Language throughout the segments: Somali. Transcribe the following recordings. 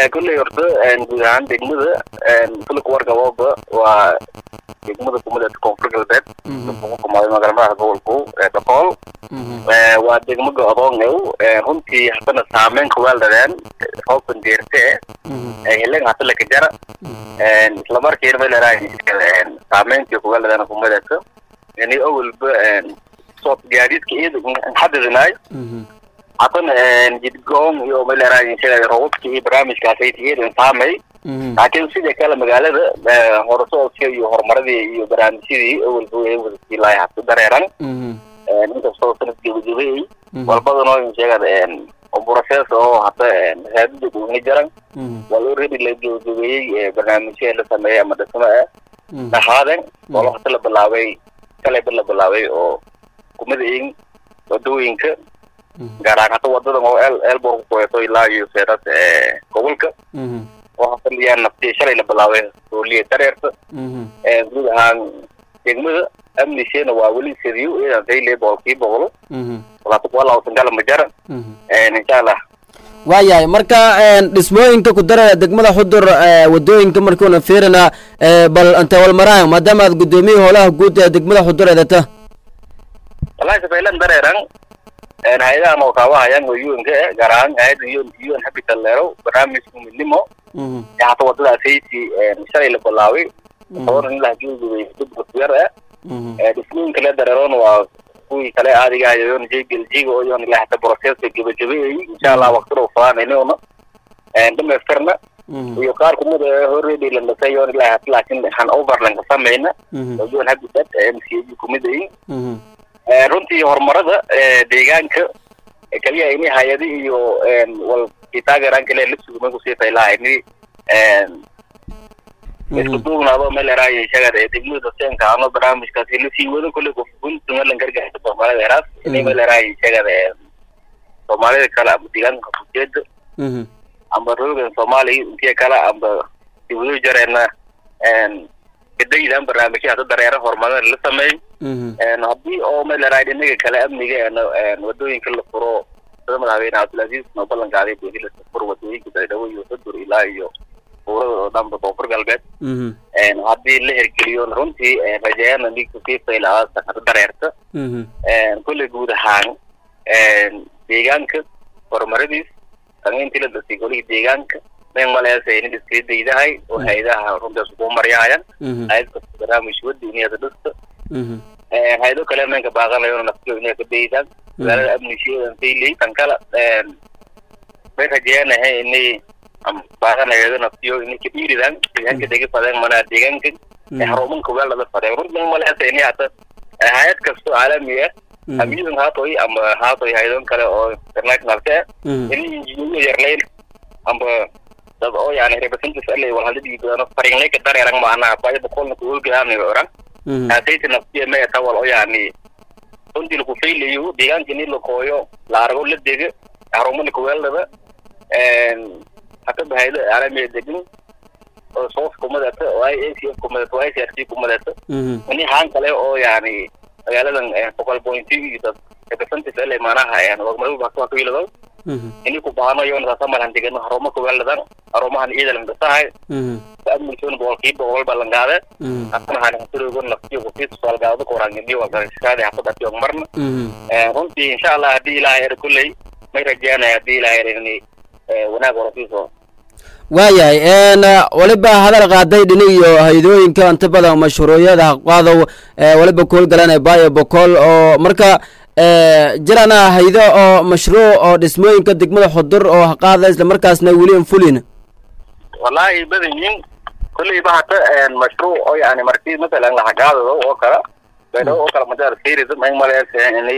كل يرضى عند دقمة كل كوار جواب دقمة كمدة كونفرق البيت كم هذا ما قرنا هقول كو تقول ودقمة جوابون هو هم في حسنا سامين كوال درين هو بنديرته هلا حتى لك جرا لمر كير ولا راي سامين كوال درين كمدة يعني أول صوت جديد كيد نحدد ناي عطنا جدقون يوم اللي راي شيء روت كي برامج كاسيتي نسامي لكن سيدي كلام مقالة هرسول شيء هرمردي برامج شيء أول هو لا يحط دريران نقدر صوت نسجل والبعض نوع شيء وبروسيس أو حتى هذا بنجرا والوريد اللي جوجي برنامج شيء اللي سماه مدة سماه هذا والله حتى لبلاوي كلا بلاوي أو كمدين ودوينك garaan hata wadada oo elbow ku qoyto ilaa iyo seerat gobolka waxa xiliyaan naftii shalay la bilaabay dooliye tareerta guud ahaan degmada amnigeena waa wali sidiyo inay leeyahay boqolo wala tangal ma jara insha Allah waayahay marka dhismooyinka ku daraya degmada Xudur wadooyinka markuu fiirina bal anta wal maraayo maadaama aad gudoomiye holaha guud ee degmada Xudur eedata wallahi sabaylan dareeran هيدا موقعها يعني ويون كجران هيدا يون حبيت الليرو برامج منيمو يعني توضع سيتي مشاري لبلاوي صور إن لهجوز ويدب كثيرة بسمين كلا درون وكوي كلا عادي جاي يون جيج ويون اللي حتى بروسيس جبي إن شاء الله وقت روفان هنا عندما يفكرنا ويقار كم ده هوريدي لما سيون اللي حتى لكن هن أوفر لنا سامعنا ويون حبيت MCG كم ده runtii horumarada deegaanka kaliya inay hay'adi iyo wal kitaageran kale lifsigu ma ku siitay laayni isku duubnaado meel raay shaqada degmada seenka ama barnaamijkaasi la sii wada kulli qof guntan la gargaarto Soomaalida heeraas inay meel raay shaqada Soomaalida kala deegaanka ku jeedo amba roogan Soomaali intii kala amba dibadu jareena kadaydan barnaamijyada dareero horumarin la sameeyay haddii oo meel raay dhinaga kala amniga wadooyinka la furo sida madaxweyne Abdulaziz ma ballan qaaday in la furo wadooyinka dawladda iyo Xudur ilaa iyo ururada dhanba koonfur galbeed haddii la hirgeliyo runtii rajayana mid ku fiirsay lahaas dareerta kulli guud ahaan deegaanka horumaradiis tangeyntii la dadkii golihii deegaanka من ملاذين الاستديدة هاي وهيدا رمضة سكون مريعاً هاي برامج ودي إني أدرس هيدا كلام من كباغا لا يوم نفسه إني كبيدا ولا أبني شيء في لي تنكلا بس جينا هاي إني أم باغا لا يوم نفسه إني كبير إذا يعني كده كفادين منا ديجان كن يحرمون كوال هذا فادين رمضة من ملاذين هذا هاي كسر عالمية أميزن هاتوي أم هاتوي هيدا كلا أو كرناك نفسه إني يجيبوا يرلين أم oo yani representative alle wal hadii doona farinay ka dareeran maana baay boqolna ku ogaanay oran hadii naftiye ma ta wal oo yani unti ku fiiliyo deegaanka la kooyo la argo la deega harumada ku weelada hada bahayda arame deegin oo soo kumada oo ay ACF kumada oo ay CRT kumada ani haan kale oo yani magaaladan boqol point representative alle maana hayaan oo maruu baa ku wiilado ini ku baanayo in raasamaal hantigeena harumo ku weeladan harumahan ciidan dhasahay amnigoon boqol ballanqaade asna waxaan xiriirgo naftiyo ku fiis salgaado qoraangiyo waa garashada xafada iyo marna runtii insha Allah hadii ilaahay kulay may rajaynaa hadii ilaahay inay wanaag warafiiso waayahay waliba hadal qaaday dhiniyo haydooyinka inta badan mashruucyada qaado waliba kool galanay baayo boqol oo marka jirana haydo oo mashruuc oo dhismooyinka degmada Xudur oo qaada isla markaasna wali fulina wallahi badin kulli bahata mashruuc oo yani markii mesela la hagaado oo kala oo kala madar fiirid ma maleeyay inay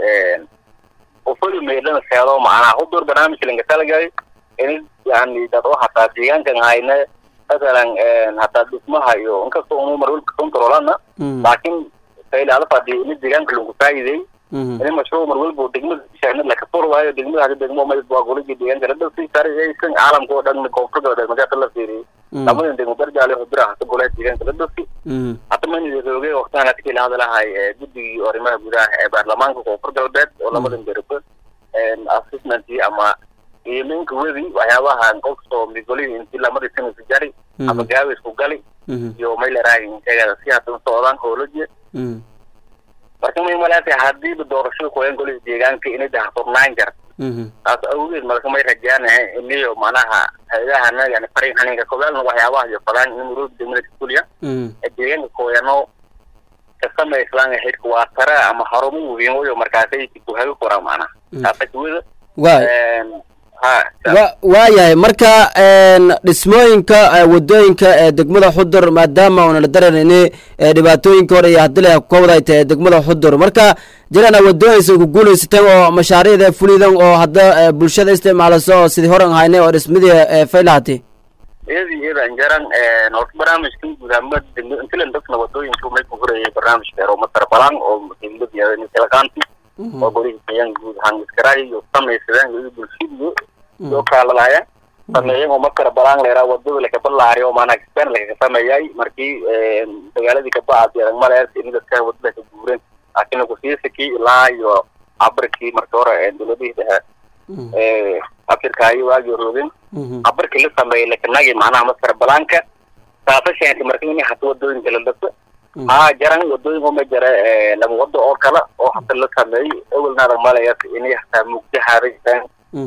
oo fulu meelan saaro macna Xudur barnaamij linga talagay in yani dad oo hataa deegaankan hayna مثلا حتى dhismaha iyo inkastoo uu mar walba controlana laakiin saylaada fadhi in deegaanka lagu faa'iiday in mashruuc mar walba degmada shaqada la ka furo waayo degmada degmo ma waa goligi deegaanka la dhasay taariikhaysan caalamka oo dhan koonfurta magaca la fiiriyay lamadan degmo darjaale xubra hada golada deegaanka la dhasay hada man idooge waqtan aad kala hadalahay guddiga arrimaha gudaha ee baarlamaanka koonfur galbeed oo lamadan garab assessment ama yeeminka wadi waxyaabaha qofto migoli intii la maray sinu jari ama gaabis ku gali iyo meel raayay inteega si aad u socdaan howlada marka ma malaatay hadii doorasho ku een goli deegaanka inay daahfurnaan jar taas awgeed marka may rajaan inuu manaha hay'adaha yani fariin haninka kooban waxyaabaha iyo fadaan in muruud degmada kuliya deegaanka kooyano kasama islaan xidku waa tara ama harumu weeyo markaasay ku hayo qoramaana taasoo waayahay marka dhismooyinka wadooyinka ee degmada Xudur maadaama uu la dareeray dhibaatooyinka hore iyo hadii ku wadaaytay degmada Xudur marka jirana wadooyinka ku guuleysteen oo mashaariicda fulidan oo hadda bulshada isticmaalaso sidii hore ahaynay oo dhismadii faylaati iyada jaran barnaamijka gudaamada inta dadka wadooyinka may ku horeeyay barnaamijka oo matar balan oo degmada iyo talaqaanti oo guriga guud ahaan iskaraay iyo sameeyeen bulshada oo kala laaya sameeyeen oo matar balan leeyahay wadada la ka balaariyo maana kasban la ka sameeyay markii dagaaladii ka baacay malays in dadka wadada ka guureen laakiin ku siisaki ilaa iyo abarkii markii hore dawladda afirkaayo waagi roogin abarkii la sameeyay laakiin maana matar balanka taasashay markii in hato wadooyinka la dadka jaran wadooyinka ma jara laba wado oo kala oo hadda la sameeyay awalna malays inay hataa mugdahaadeen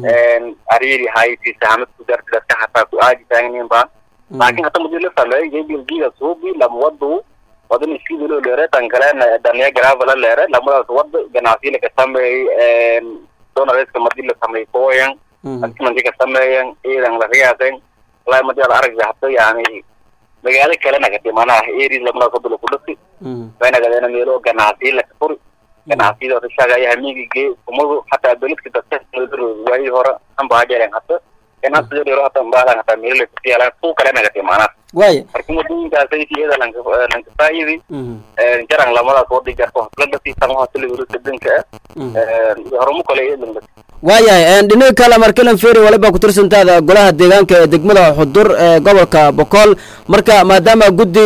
ariiri hayti saamad ku dartay ka hataa ku aadi taagnin ba laakiin hatta muddo la sameeyay gebiga suubi laba wado wadan isii loo leeyahay tan kale daniya gravel leeyahay laba wado ganacsiga ka sameeyay doonayska madil la sameeyay kooyan asman ka sameeyay iidan la riyaaseen la madal arag hatta yaani magaalo kale naga timaana eeri laba wado ku dhasay bayna gaadana meelo ganacsi la fur ganacsiga oo shaqada hamiige kumadu hatta dawladka dadka way hore aan baajareen hatta ganacsiga dheer hatta baalan hatta meel la fiyaala ku kale naga timaana way markii wadooyinka sayidiyada lanka faayidi jaran lamada soo dhigarto la dadkii sama xilli wada danka horumu kale ee waayahay dhinaca kale markii feeri waliba ku tirsantaada golaha deegaanka ee degmada Xudur ee gobolka Boqol marka maadaama guddi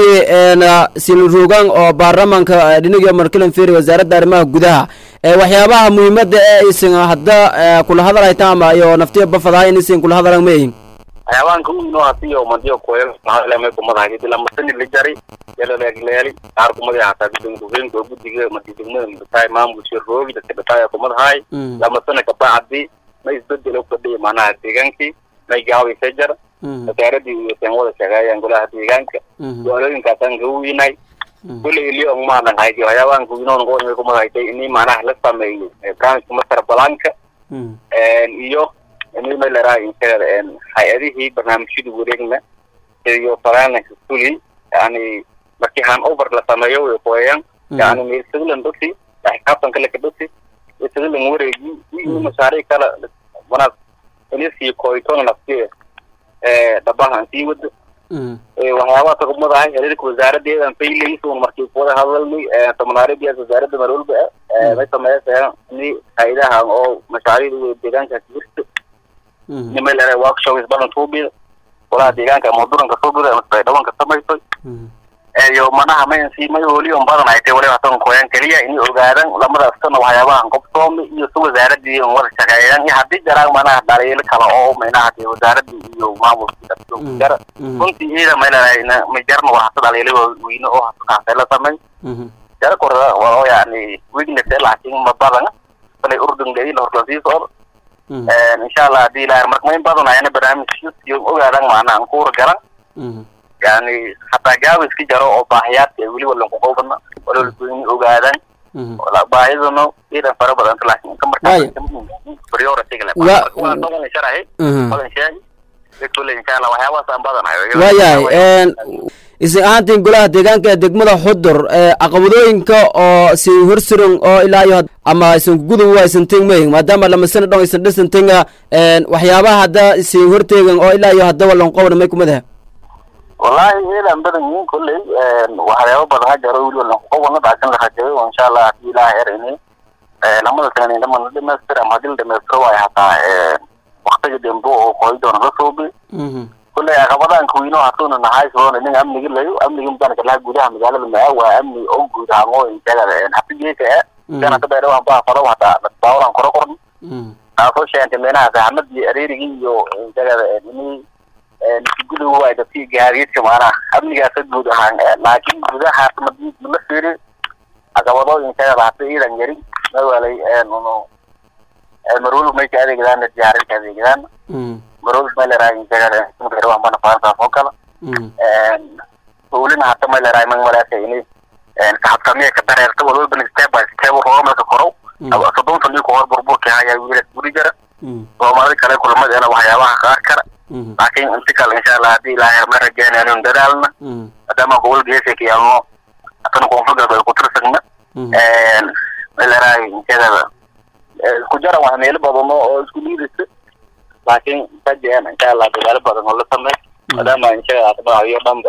silruugan oo baarlamaanka dhinaca markii feeri wasaaradda arrimaha gudaha waxyaabaha muhiimada ee isin hadda kula hadalay ama iyo naftiyo bafadahay in isin kula hadalan meeyin ayaan ku inoo hasiyo madiyo kooyay maalimay ku madahay dil amasani la jari yala leeyahay qaar ku madahay hataa degmada oo guddiga degmada taay maamulka roogi dadka taay ku madahay amasana ka baacdi ma isbedelo ku dhigay maana deegaankii may gaawi sajar wasaaradii iyo tan wada shaqeeyaan golaha deegaanka dowladinka tan gowinay kulli iliyo ma nahay ayaan ku inoo ngoon ku madahay in maana la sameeyo branch master balanka iyo inay meel raay inta hay'adihi barnaamijyada wareegna iyo faraana kulli yani markii han over la sameeyo way qoyaan yani meel sidlan dadkii xaqan kale ka dadkii sidlan wareegi iyo mashaariic kala wana inay kooytoon naftii dabahan tii wada waxyaabaha taqmada ah xiriirka wasaaradda aan fayleyso markii wada hadalnay tamanaariyada wasaaradda marwalba ay sameeyeen in hay'adaha oo mashaariicda deegaanka jirta nimel workshops badan tuubi wala deegaanka moduranka tuubi ay dhawanka sameeyay iyo manaha si may waliyo badan ay tahay waliba tan kooyan kaliya in ogaadaan lamada asana waxyaabaha qoftoom iyo wasaaradda iyo wada shaqeeyaan iyo hadii jaraan manaha dhaliil kala oo meelaha wasaaradda iyo maamulka jar kunti ila meelaha ma jarno waxa dhaliil weyn oo hatta la sameey jar korra waa yani weekend laakiin ma badan bal urdun gayn horlasiiso inshallah hadii la markay badan ayna barnaamijyo iyo ogaadaan macna ku garan يعني حتى جاوز كي جرو باهيات ولي ولا قوبنا ولا لكن اوغادان ولا بايزنو اذا فربد انت لكن كمركا بريورا تيغلا طبعا شرعي طبعا شيء يقول ان شاء الله وحياه واسان بدن waayahay isaantiin golaha deegaanka degmada Xudur aqabadooyinka oo si horsuran oo ilaa iyo ama isan gudu waysan tingmay maadaama lama sano dhon isan dhisantinga waxyaabaha hadda si horteegan oo ilaa iyo hadda walan qowna may kumadaha والله إذا بدنا كل وحياة بدها جرول ولا قوة نبعثن لحجة وإن شاء الله إلى إرني لما نتكلم لما نمسر ما دل نمسر ويحطى وقت جدًا بو قيدون رسوبي كل أخبارنا كوينو حطونا نهاية سواء إن أمني قليو أمني يوم كان كلها جودها مجال الماء وأمني أو جودها مو إن كذا إن حبي كذا كان تبعه عن بعض فروا حتى نتباور عن كرقرن أخوش أنت منها زعمت لي أريري يو جرى إني نقول هو إذا في جارية كمان أبني قاعد جوده عن لكن جوده حاط مدي ملفير أكبر إن شاء الله حتى إذا جري ما هو لي إنه مرول ما يكاد يجدان الجاري كذا يجدان مرول ما لراي إن شاء الله مدير وامبنا فارس فوكلا ولنا حتى ما لراي من ولا شيء كحب كمية كبيرة تقول بنستيب باستيب وهو ما تكرو أو أصدقون تلي كوار بربو كهاي ويرد بريجرة وما ذي كله كل ما أنا وحياة كاركر لكن أنت كل إن شاء الله دي لا مرة جانا ندرالنا هذا ما أقول جيسك يا مو أكون كونفليكت بالكتر سجنا لراي إن شاء الله كجرا وهميل بدونه سكولي بس لكن تجينا إن شاء الله تجارب بدونه لسمه هذا ما إن شاء الله تبغى يوم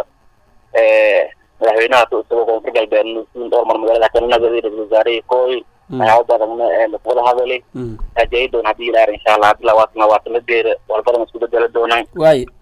هنا تسوق كذا بين دور من مجال لكن نقدر نزاري كوي أو بدنا نقول هذا لي أجيء دون هذه إن شاء الله لواتنا واتنا دير والبرم سود دير دونا واي